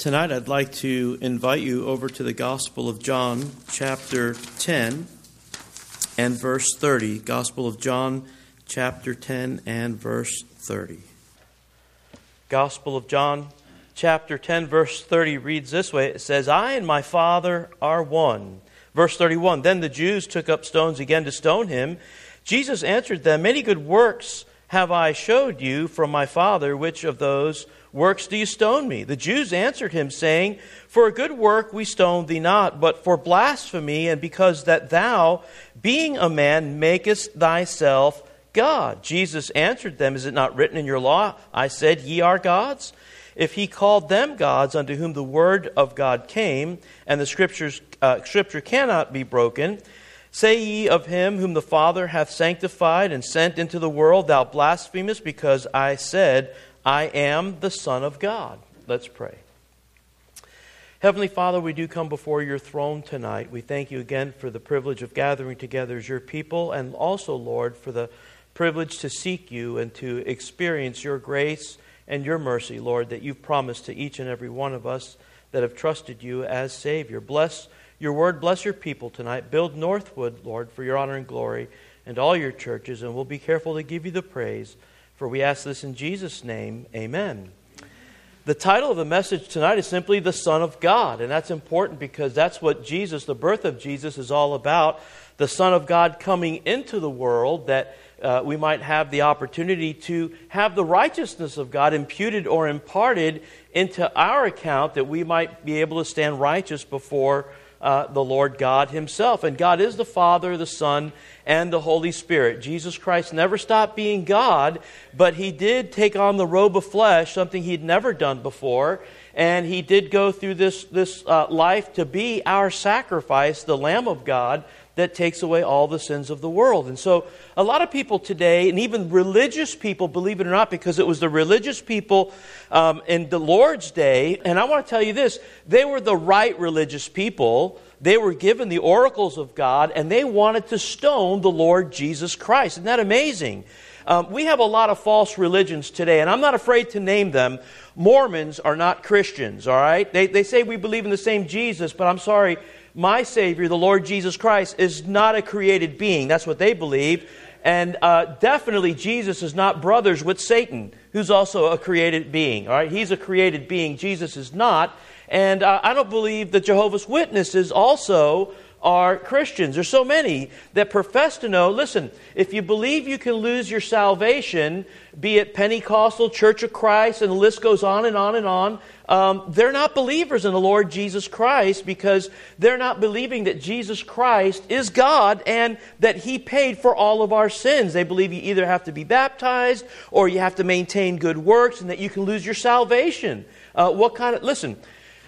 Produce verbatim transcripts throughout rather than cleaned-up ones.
Tonight I'd like to invite you over to the Gospel of John, chapter ten and verse thirty. Gospel of John, chapter ten and verse thirty. Gospel of John, chapter ten, verse thirty reads this way. It says, I and my Father are one. Verse thirty-one, then the Jews took up stones again to stone him. Jesus answered them, many good works have I showed you from my Father. Which of those works do you stone me? The Jews answered him, saying, for a good work we stone thee not, but for blasphemy, and because that thou, being a man, makest thyself God. Jesus answered them, is it not written in your law, I said, ye are gods? If he called them gods, unto whom the word of God came, and the scriptures uh, scripture cannot be broken, say ye of him whom the Father hath sanctified and sent into the world, thou blasphemest, because I said, I am the Son of God. Let's pray. Heavenly Father, we do come before your throne tonight. We thank you again for the privilege of gathering together as your people, and also, Lord, for the privilege to seek you and to experience your grace and your mercy, Lord, that you've promised to each and every one of us that have trusted you as Savior. Bless your word, bless your people tonight. Build Northwood, Lord, for your honor and glory, and all your churches, and we'll be careful to give you the praise. For we ask this in Jesus' name, amen. The title of the message tonight is simply the Son of God. And that's important because that's what Jesus, the birth of Jesus, is all about. The Son of God coming into the world that uh, we might have the opportunity to have the righteousness of God imputed or imparted into our account, that we might be able to stand righteous before Uh, the Lord God himself. And God is the Father, the Son, and the Holy Spirit. Jesus Christ never stopped being God, but he did take on the robe of flesh, something he'd never done before. And he did go through this, this uh, life to be our sacrifice, the Lamb of God, that takes away all the sins of the world. And so a lot of people today, and even religious people, believe it or not, because it was the religious people um, in the Lord's day, and I want to tell you this, they were the right religious people. They were given the oracles of God, and they wanted to stone the Lord Jesus Christ. Isn't that amazing? Um, we have a lot of false religions today, and I'm not afraid to name them. Mormons are not Christians, all right? They, they say we believe in the same Jesus, but I'm sorry, my Savior, the Lord Jesus Christ, is not a created being. That's what they believe. And uh, definitely Jesus is not brothers with Satan, who's also a created being. All right, he's a created being. Jesus is not. And uh, I don't believe that Jehovah's Witnesses also are Christians. There's so many that profess to know, listen, if you believe you can lose your salvation, be it Pentecostal, Church of Christ, and the list goes on and on and on, um, they're not believers in the Lord Jesus Christ, because they're not believing that Jesus Christ is God and that He paid for all of our sins. They believe you either have to be baptized or you have to maintain good works, and that you can lose your salvation. Uh, what kind of, listen,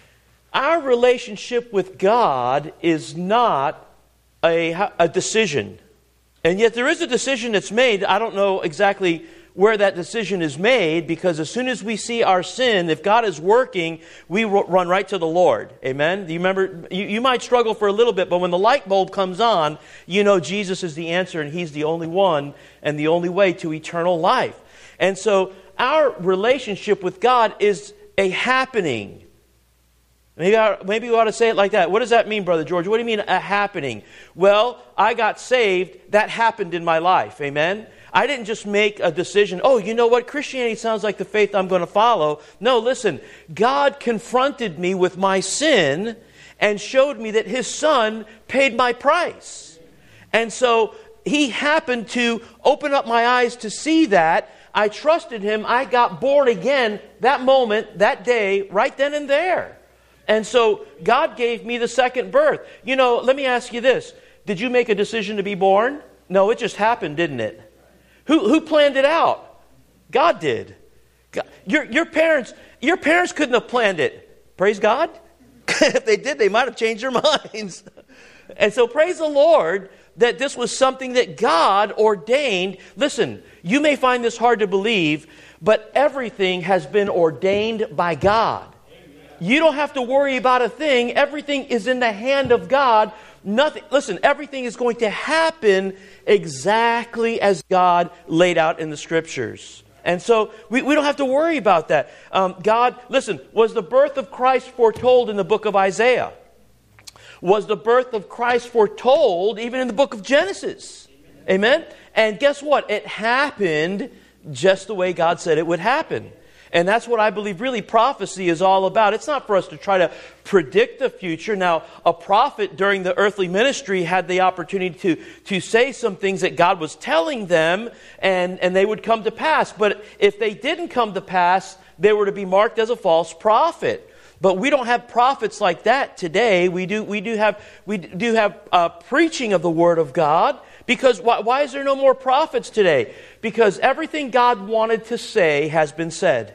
our relationship with God is not a, a decision. And yet there is a decision that's made. I don't know exactly where that decision is made, because as soon as we see our sin, if God is working, we run right to the Lord. Amen? Do you remember? You, you might struggle for a little bit, but when the light bulb comes on, you know Jesus is the answer, and He's the only one and the only way to eternal life. And so our relationship with God is a happening. Maybe, I, maybe we ought to say it like that. What does that mean, Brother George? What do you mean a happening? Well, I got saved. That happened in my life. Amen? I didn't just make a decision, oh, you know what? Christianity sounds like the faith I'm going to follow. No, listen. God confronted me with my sin and showed me that His Son paid my price. And so He happened to open up my eyes to see that. I trusted Him. I got born again that moment, that day, right then and there. And so God gave me the second birth. You know, let me ask you this. Did you make a decision to be born? No, it just happened, didn't it? Who who planned it out? God did. God, your your parents your parents couldn't have planned it. Praise God. If they did, they might have changed their minds. And so praise the Lord that this was something that God ordained. Listen, you may find this hard to believe, but everything has been ordained by God. You don't have to worry about a thing. Everything is in the hand of God. Nothing. Listen, everything is going to happen exactly as God laid out in the Scriptures. And so we, we don't have to worry about that. Um, God, listen, was the birth of Christ foretold in the book of Isaiah? Was the birth of Christ foretold even in the book of Genesis? Amen? And guess what? It happened just the way God said it would happen. And that's what I believe really prophecy is all about. It's not for us to try to predict the future. Now, a prophet during the earthly ministry had the opportunity to, to say some things that God was telling them, and, and they would come to pass. But if they didn't come to pass, they were to be marked as a false prophet. But we don't have prophets like that today. We do, we do have, we do have uh, preaching of the Word of God. Because why, why is there no more prophets today? Because everything God wanted to say has been said.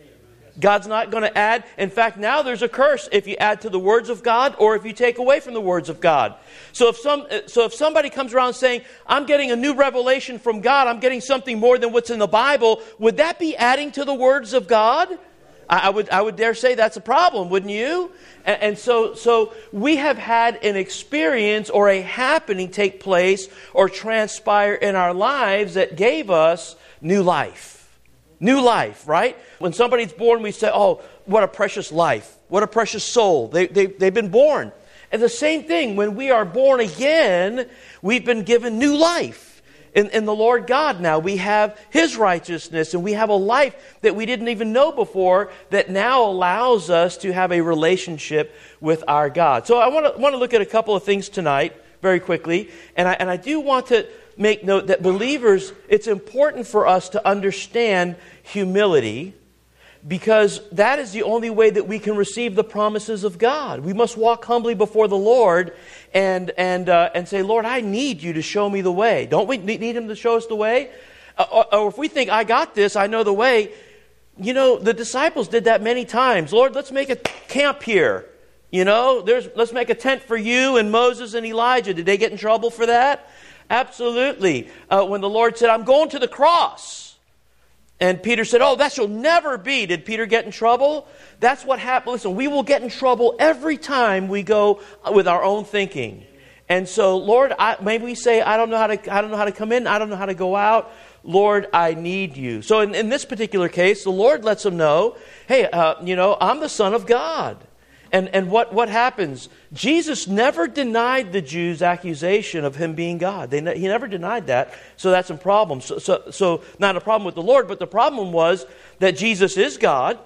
God's not going to add. In fact, now there's a curse if you add to the words of God or if you take away from the words of God. So if some, so if somebody comes around saying, I'm getting a new revelation from God, I'm getting something more than what's in the Bible, would that be adding to the words of God? I would, I would dare say that's a problem, wouldn't you? And, and so, so we have had an experience or a happening take place or transpire in our lives that gave us new life. New life, right? When somebody's born, we say, oh, what a precious life. What a precious soul. They, they, they've been born. And the same thing, when we are born again, we've been given new life. In, in the Lord God now, we have His righteousness, and we have a life that we didn't even know before that now allows us to have a relationship with our God. So I want to want to look at a couple of things tonight, very quickly. And I, and I do want to make note that believers, it's important for us to understand humility, because that is the only way that we can receive the promises of God. We must walk humbly before the Lord and and uh, and say, Lord, I need you to show me the way. Don't we need Him to show us the way? Uh, or, or if we think, I got this, I know the way. You know, the disciples did that many times. Lord, let's make a camp here. You know, there's let's make a tent for you and Moses and Elijah. Did they get in trouble for that? Absolutely. Uh, when the Lord said, I'm going to the cross. And Peter said, oh, that shall never be. Did Peter get in trouble? That's what happened. Listen, we will get in trouble every time we go with our own thinking. And so, Lord, I, maybe we say, I don't know how to, I don't know how to come in. I don't know how to go out. Lord, I need you. So in, in this particular case, the Lord lets them know, hey, uh, you know, I'm the Son of God. And and what, what happens? Jesus never denied the Jews' accusation of Him being God. They ne- he never denied that. So that's a problem. So, so, so not a problem with the Lord, but the problem was that Jesus is God.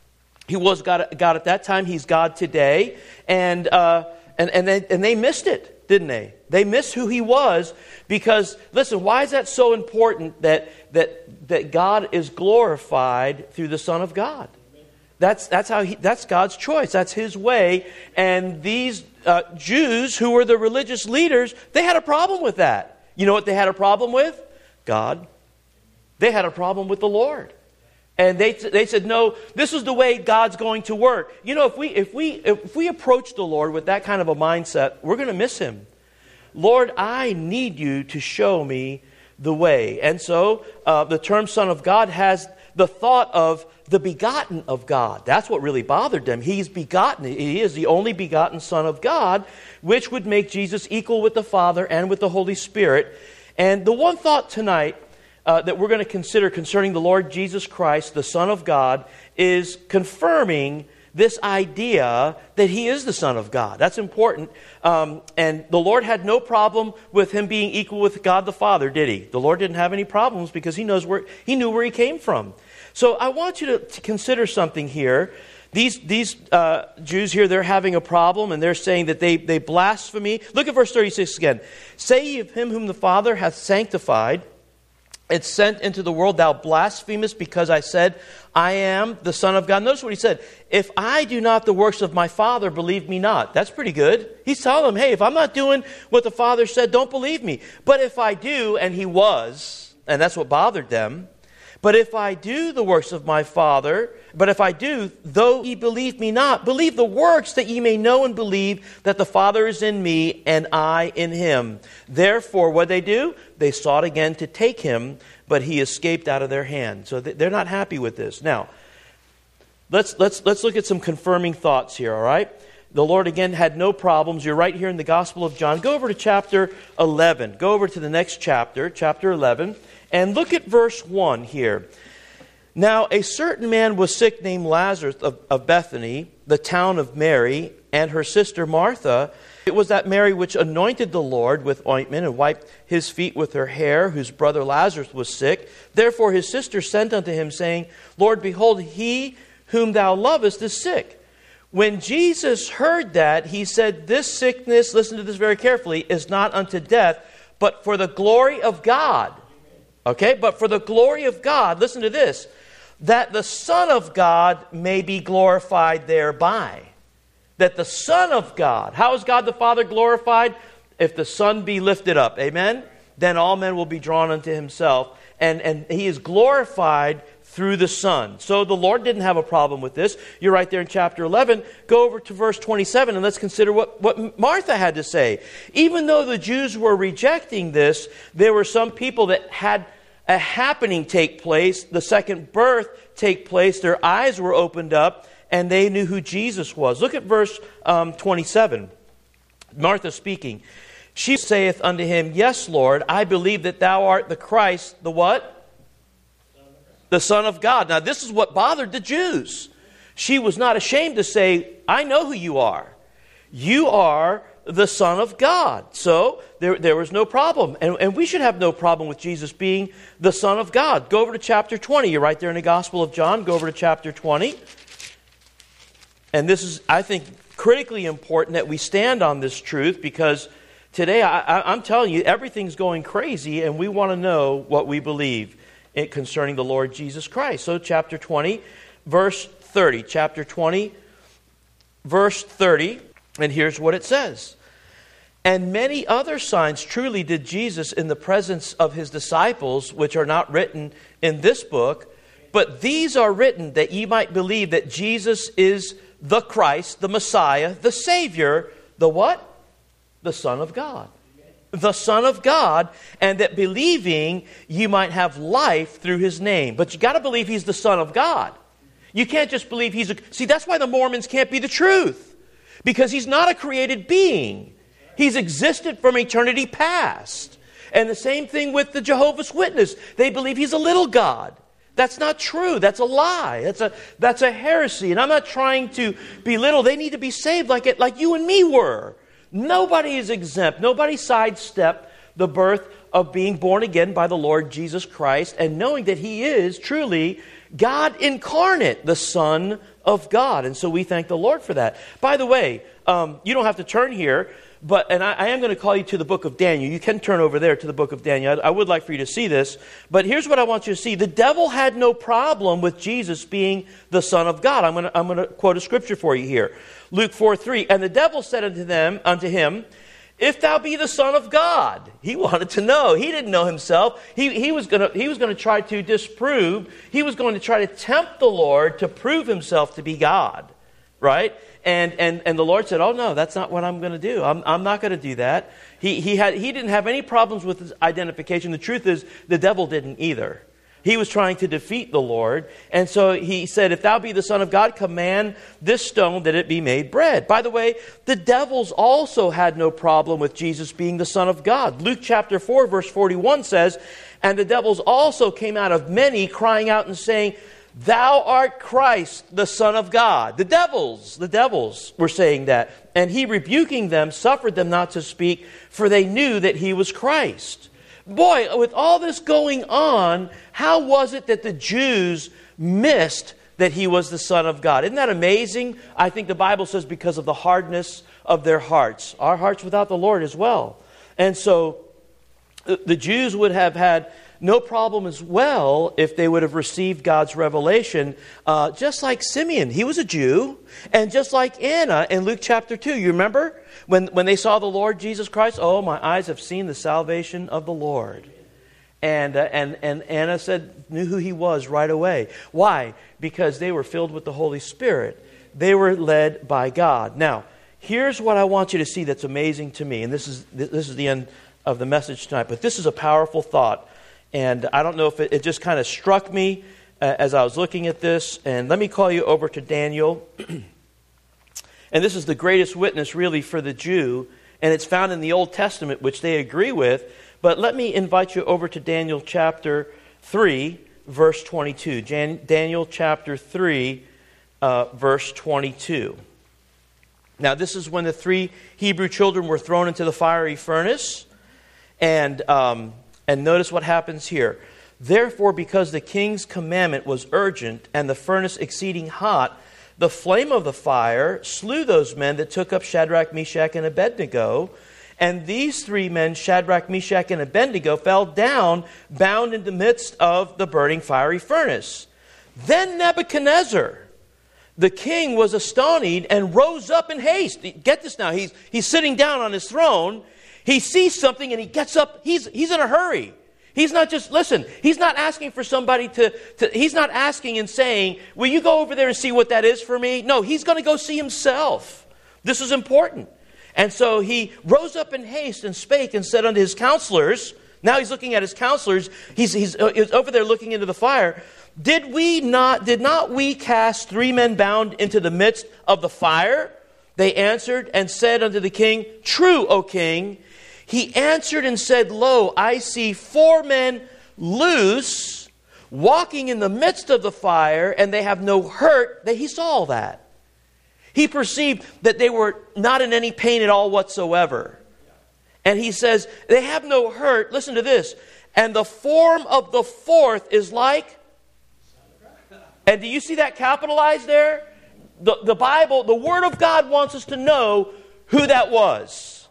He was God, God at that time. He's God today. And, uh, and, and, they, and they missed it, didn't they? They missed who He was because, listen, why is that so important that that that God is glorified through the Son of God? That's that's how he, that's God's choice. That's His way. And these uh, Jews who were the religious leaders, they had a problem with that. You know what they had a problem with? God. They had a problem with the Lord. And they they said, no, this is the way God's going to work. You know, if we if we if we approach the Lord with that kind of a mindset, we're going to miss Him. Lord, I need you to show me the way. And so uh, the term Son of God has the thought of the begotten of God. That's what really bothered them. He's begotten. He is the only begotten Son of God, which would make Jesus equal with the Father and with the Holy Spirit. And the one thought tonight uh, that we're going to consider concerning the Lord Jesus Christ, the Son of God, is confirming this idea that He is the Son of God. That's important. Um, and the Lord had no problem with Him being equal with God the Father, did He? The Lord didn't have any problems because He knows where He knew where He came from. So I want you to, to consider something here. These these uh, Jews here, they're having a problem, and they're saying that they, they blaspheme. Look at verse thirty-six again. Say ye of Him whom the Father hath sanctified and sent into the world, thou blasphemest, because I said, I am the Son of God. Notice what He said. If I do not the works of my Father, believe me not. That's pretty good. He's telling them, hey, if I'm not doing what the Father said, don't believe me. But if I do, and He was, and that's what bothered them, but if I do the works of my Father, but if I do, though ye believe me not, believe the works, that ye may know and believe that the Father is in me and I in Him. Therefore, what they do? They sought again to take Him, but He escaped out of their hand. So they're not happy with this. Now, let's let's let's look at some confirming thoughts here, all right? The Lord, again, had no problems. You're right here in the Gospel of John. Go over to chapter eleven. Go over to the next chapter, chapter eleven. And look at verse one here. Now a certain man was sick named Lazarus of, of Bethany, the town of Mary, and her sister Martha. It was that Mary which anointed the Lord with ointment and wiped his feet with her hair, whose brother Lazarus was sick. Therefore his sister sent unto him, saying, Lord, behold, he whom thou lovest is sick. When Jesus heard that, he said, this sickness, listen to this very carefully, is not unto death, but for the glory of God. Okay, but for the glory of God, listen to this, that the Son of God may be glorified thereby. That the Son of God, how is God the Father glorified? If the Son be lifted up, amen? Then all men will be drawn unto himself. And, and he is glorified through the Son. So the Lord didn't have a problem with this. You're right there in chapter eleven. Go over to verse twenty-seven and let's consider what, what Martha had to say. Even though the Jews were rejecting this, there were some people that had a happening take place, the second birth take place, their eyes were opened up, and they knew who Jesus was. Look at verse um, twenty-seven. Martha speaking. She saith unto him, Yes, Lord, I believe that thou art the Christ, the what? The Son of God. Now this is what bothered the Jews. She was not ashamed to say, I know who you are. You are the Son of God. So there, there was no problem. And, and we should have no problem with Jesus being the Son of God. Go over to chapter twenty. You're right there in the Gospel of John. Go over to chapter twenty. And this is, I think, critically important that we stand on this truth, because today, I, I, I'm telling you, everything's going crazy, and we want to know what we believe in, concerning the Lord Jesus Christ. So chapter twenty, verse thirty. Chapter twenty, verse thirty. And here's what it says. And many other signs truly did Jesus in the presence of his disciples, which are not written in this book, but these are written that ye might believe that Jesus is the Christ, the Messiah, the Savior, the what? The Son of God. The Son of God, and that believing you might have life through his name. But you got to believe he's the Son of God. You can't just believe he's a... See, that's why the Mormons can't be the truth. Because he's not a created being. He's existed from eternity past. And the same thing with the Jehovah's Witness. They believe he's a little God. That's not true. That's a lie. That's a that's a heresy. And I'm not trying to belittle. They need to be saved like it, like you and me were. Nobody is exempt. Nobody sidestepped the birth of being born again by the Lord Jesus Christ and knowing that he is truly God incarnate, the Son of God. And so we thank the Lord for that. By the way, um, you don't have to turn here, but and I, I am going to call you to the book of Daniel. You can turn over there to the book of Daniel. I, I would like for you to see this. But here's what I want you to see. The devil had no problem with Jesus being the Son of God. I'm going to, I'm going to quote a scripture for you here. Luke four three. And the devil said unto them, unto him, If thou be the Son of God. He wanted to know. He didn't know himself. He, he was going to, he was going to try to disprove. He was going to try to tempt the Lord to prove himself to be God. Right? And and and the Lord said, oh no, that's not what I'm going to do. I'm I'm not going to do that. He he had he didn't have any problems with his identification. The truth is, the devil didn't either. He was trying to defeat the Lord. And so he said, if thou be the Son of God, command this stone that it be made bread. By the way, the devils also had no problem with Jesus being the Son of God. Luke chapter four, verse forty-one says, and the devils also came out of many, crying out and saying, Thou art Christ, the Son of God. The devils, the devils were saying that. And he, rebuking them, suffered them not to speak, for they knew that he was Christ. Boy, with all this going on, how was it that the Jews missed that he was the Son of God? Isn't that amazing? I think the Bible says because of the hardness of their hearts. Our hearts without the Lord as well. And so the Jews would have had no problem as well if they would have received God's revelation, uh, just like Simeon. He was a Jew. And just like Anna in Luke chapter two. You remember? When, when they saw the Lord Jesus Christ, oh, my eyes have seen the salvation of the Lord. And, uh, and, and Anna said, knew who he was right away. Why? Because they were filled with the Holy Spirit. They were led by God. Now, here's what I want you to see that's amazing to me. And this is, this is the end of the message tonight. But this is a powerful thought. And I don't know if it, it just kind of struck me uh, as I was looking at this. And let me call you over to Daniel. And this is the greatest witness really for the Jew. And it's found in the Old Testament, which they agree with. But let me invite you over to Daniel chapter three, verse twenty-two. Jan- Daniel chapter three, uh, verse twenty-two. Now, this is when the three Hebrew children were thrown into the fiery furnace. And, um, and notice what happens here. Therefore, because the king's commandment was urgent and the furnace exceeding hot, the flame of the fire slew those men that took up Shadrach, Meshach, and Abednego. And these three men, Shadrach, Meshach, and Abednego, fell down, bound in the midst of the burning fiery furnace. Then Nebuchadnezzar, the king, was astonished and rose up in haste. Get this now. He's, he's sitting down on his throne. He sees something and he gets up. He's, he's in a hurry. He's not just, listen, he's not asking for somebody to, to, he's not asking and saying, will you go over there and see what that is for me? No, he's going to go see himself. This is important. And so he rose up in haste and spake and said unto his counselors, now he's looking at his counselors, he's, he's, uh, he's over there looking into the fire. Did we not, did not we cast three men bound into the midst of the fire? They answered and said unto the king, true, O king. He answered and said, lo, I see four men loose, walking in the midst of the fire, and they have no hurt. That he saw all that. He perceived that they were not in any pain at all whatsoever. And he says, they have no hurt. Listen to this. And the form of the fourth is like... And do you see that capitalized there? The, the Bible, the Word of God wants us to know who that was.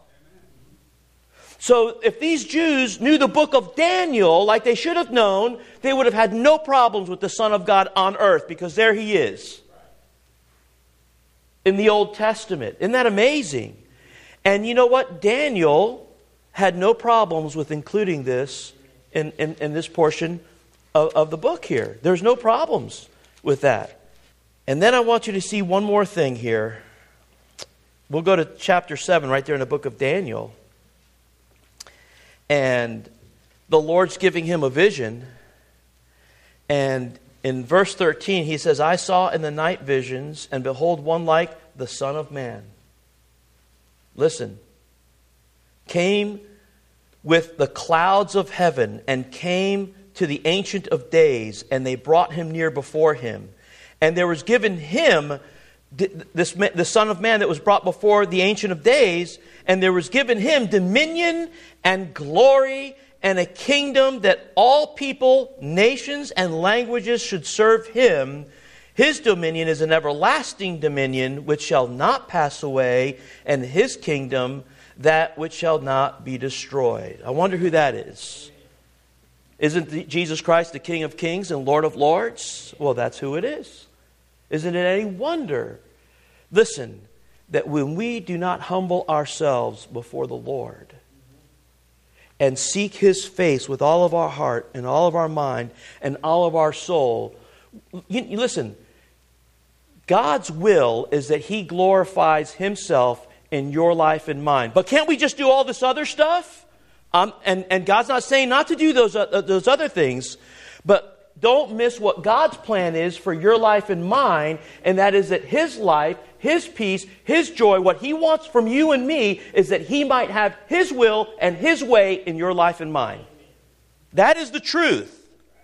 So if these Jews knew the book of Daniel like they should have known, they would have had no problems with the Son of God on earth, because there he is in the Old Testament. Isn't that amazing? And you know what? Daniel had no problems with including this in, in, in this portion of, of the book here. There's no problems with that. And then I want you to see one more thing here. We'll go to chapter seven right there in the book of Daniel. And the Lord's giving him a vision. And in verse thirteen, he says, I saw in the night visions, and behold, one like the Son of Man. Listen. Came with the clouds of heaven, and came to the Ancient of Days, and they brought him near before him. And there was given him, this, the Son of Man that was brought before the Ancient of Days, and there was given him dominion and glory and a kingdom that all people, nations, and languages should serve him. His dominion is an everlasting dominion which shall not pass away, and his kingdom that which shall not be destroyed. I wonder who that is. Isn't Jesus Christ the King of Kings and Lord of Lords? Well, that's who it is. Isn't it any wonder, listen, that when we do not humble ourselves before the Lord and seek his face with all of our heart and all of our mind and all of our soul, you, you listen, God's will is that he glorifies himself in your life and mine. But can't we just do all this other stuff? Um, and, and God's not saying not to do those, uh, those other things, but don't miss what God's plan is for your life and mine, and that is that his life, his peace, his joy, what he wants from you and me is that he might have his will and his way in your life and mine. That is the truth.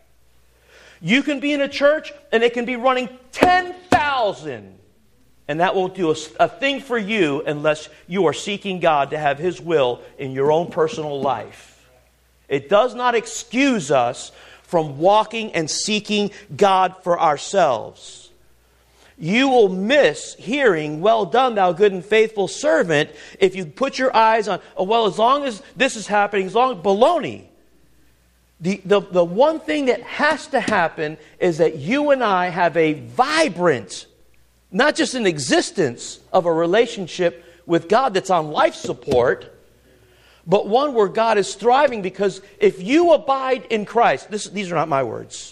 You can be in a church and it can be running ten thousand, and that won't do a, a thing for you unless you are seeking God to have his will in your own personal life. It does not excuse us from walking and seeking God for ourselves. You will miss hearing, well done, thou good and faithful servant, if you put your eyes on, oh, well, as long as this is happening, as long as, baloney. The, the, the one thing that has to happen is that you and I have a vibrant, not just an existence of a relationship with God that's on life support, but one where God is thriving, because if you abide in Christ, this, these are not my words,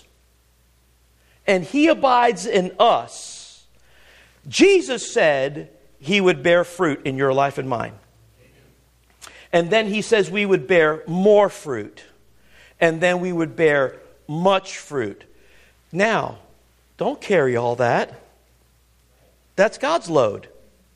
and he abides in us, Jesus said he would bear fruit in your life and mine. And then he says we would bear more fruit. And then we would bear much fruit. Now, don't carry all that. That's God's load.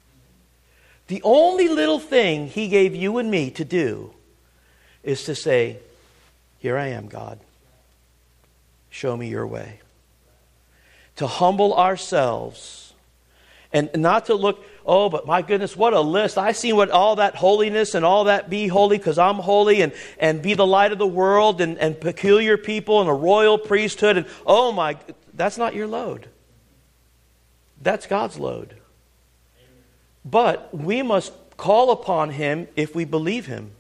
The only little thing he gave you and me to do is to say, here I am, God. show me your way. To humble ourselves and not to look, oh, but my goodness, what a list. I see what all that holiness and all that be holy because I'm holy and, and be the light of the world and, and peculiar people and a royal priesthood. And oh my, that's not your load. That's God's load. But we must call upon Him if we believe Him.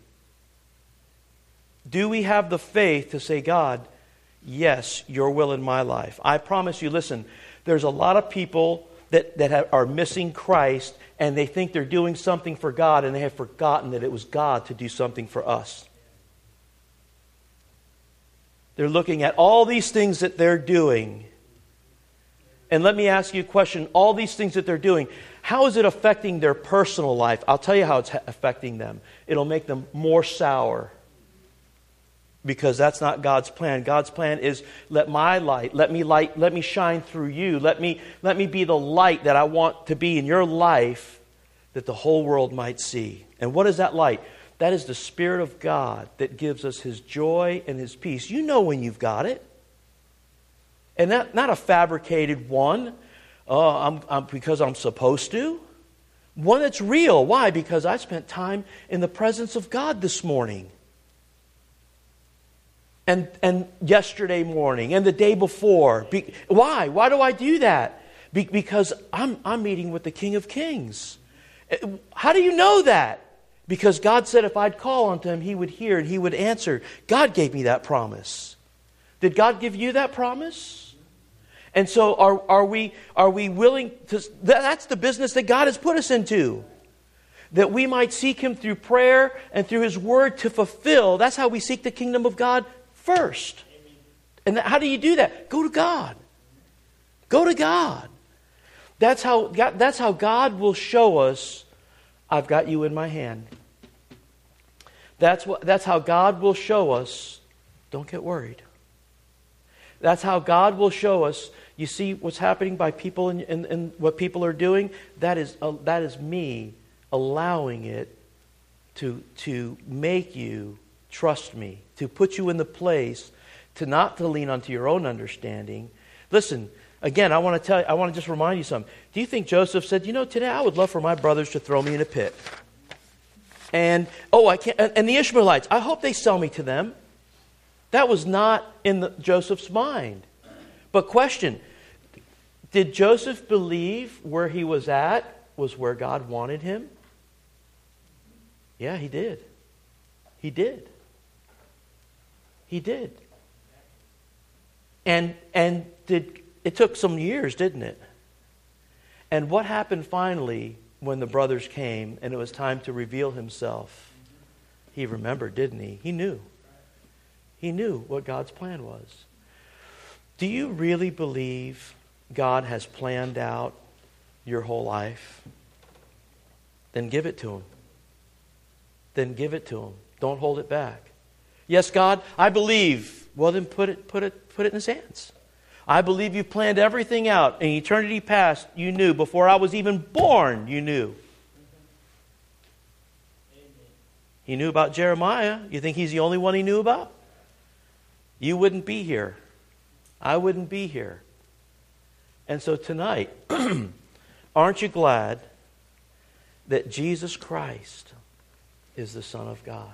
Do we have the faith to say, God, yes, your will in my life? I promise you, listen, there's a lot of people that, that have, are missing Christ and they think they're doing something for God and they have forgotten that it was God to do something for us. They're looking at all these things that they're doing. And let me ask you a question. All these things that they're doing, how is it affecting their personal life? I'll tell you how it's affecting them. It'll make them more sour. Because that's not God's plan. God's plan is let my light, let me light, let me shine through you. Let me, let me be the light that I want to be in your life that the whole world might see. And what is that light? That is the Spirit of God that gives us His joy and His peace. You know when you've got it. And that, not a fabricated one, oh, I'm, I'm, because I'm supposed to. One that's real. Why? Because I spent time in the presence of God this morning. And, and yesterday morning and the day before. Be, why? Why do I do that? Be, because I'm, I'm meeting with the King of Kings. How do you know that? Because God said if I'd call unto Him, He would hear and He would answer. God gave me that promise. Did God give you that promise? And so are, are, we, are we willing to... That's the business that God has put us into. That we might seek Him through prayer and through His Word to fulfill. That's how we seek the kingdom of God first. And how do you do that? Go to God. Go to God. That's how God, that's how God will show us, I've got you in my hand. That's what that's how God will show us, don't get worried. That's how God will show us, you see what's happening by people and, and, and what people are doing? That is uh, that is me allowing it to, to make you trust me, to put you in the place, to not to lean onto your own understanding. Listen, again, I want to tell you, I want to just remind you something. Do you think Joseph said, you know, today I would love for my brothers to throw me in a pit? And, oh, I can't, and the Ishmaelites, I hope they sell me to them. That was not in the, Joseph's mind. But question, did Joseph believe where he was at was where God wanted him? Yeah, he did. He did. He did. And and did it took some years, didn't it? And what happened finally when the brothers came and it was time to reveal himself? He remembered, didn't he? He knew. He knew what God's plan was. Do you really believe God has planned out your whole life? Then give it to Him. Then give it to Him. Don't hold it back. Yes, God, I believe. Well, then put it, put it, put it in His hands. I believe you planned everything out. In eternity past, you knew. Before I was even born, you knew. He knew about Jeremiah. You think he's the only one He knew about? You wouldn't be here. I wouldn't be here. And so tonight, aren't you glad that Jesus Christ is the Son of God?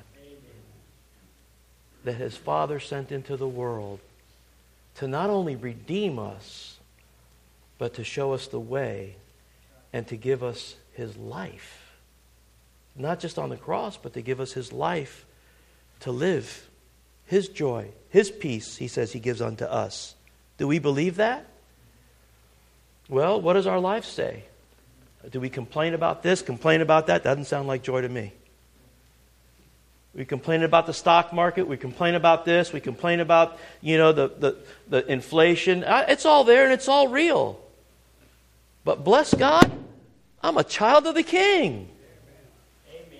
That His Father sent into the world to not only redeem us, but to show us the way and to give us His life. Not just on the cross, but to give us His life to live. His joy, His peace, He says He gives unto us. Do we believe that? Well, what does our life say? Do we complain about this, complain about that? Doesn't sound like joy to me. We complain about the stock market. We complain about this. We complain about, you know, the, the, the inflation. It's all there and it's all real. But bless God, I'm a child of the King. Amen.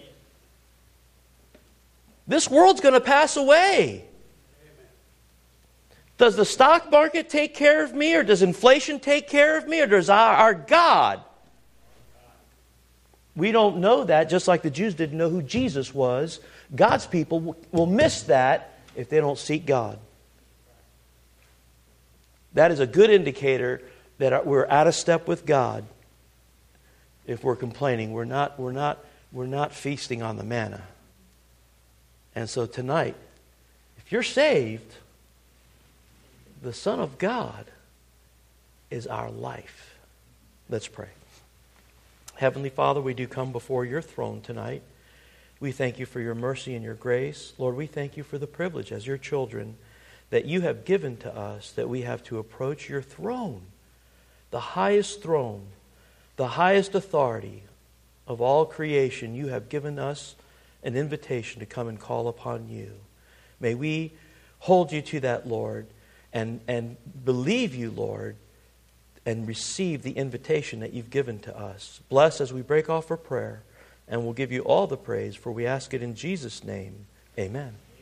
This world's going to pass away. Amen. Does the stock market take care of me, or does inflation take care of me, or does our, our God? We don't know that, just like the Jews didn't know who Jesus was. God's people will miss that if they don't seek God. That is a good indicator that we're out of step with God. If we're complaining, we're not, we're not, we're not feasting on the manna. And so tonight, if you're saved, the Son of God is our life. Let's pray. Heavenly Father, we do come before your throne tonight. We thank you for your mercy and your grace. Lord, we thank you for the privilege as your children that you have given to us, that we have to approach your throne, the highest throne, the highest authority of all creation. You have given us an invitation to come and call upon you. May we hold you to that, Lord, and, and believe you, Lord, and receive the invitation that you've given to us. Bless as we break off for prayer, and we'll give you all the praise, for we ask it in Jesus' name. Amen.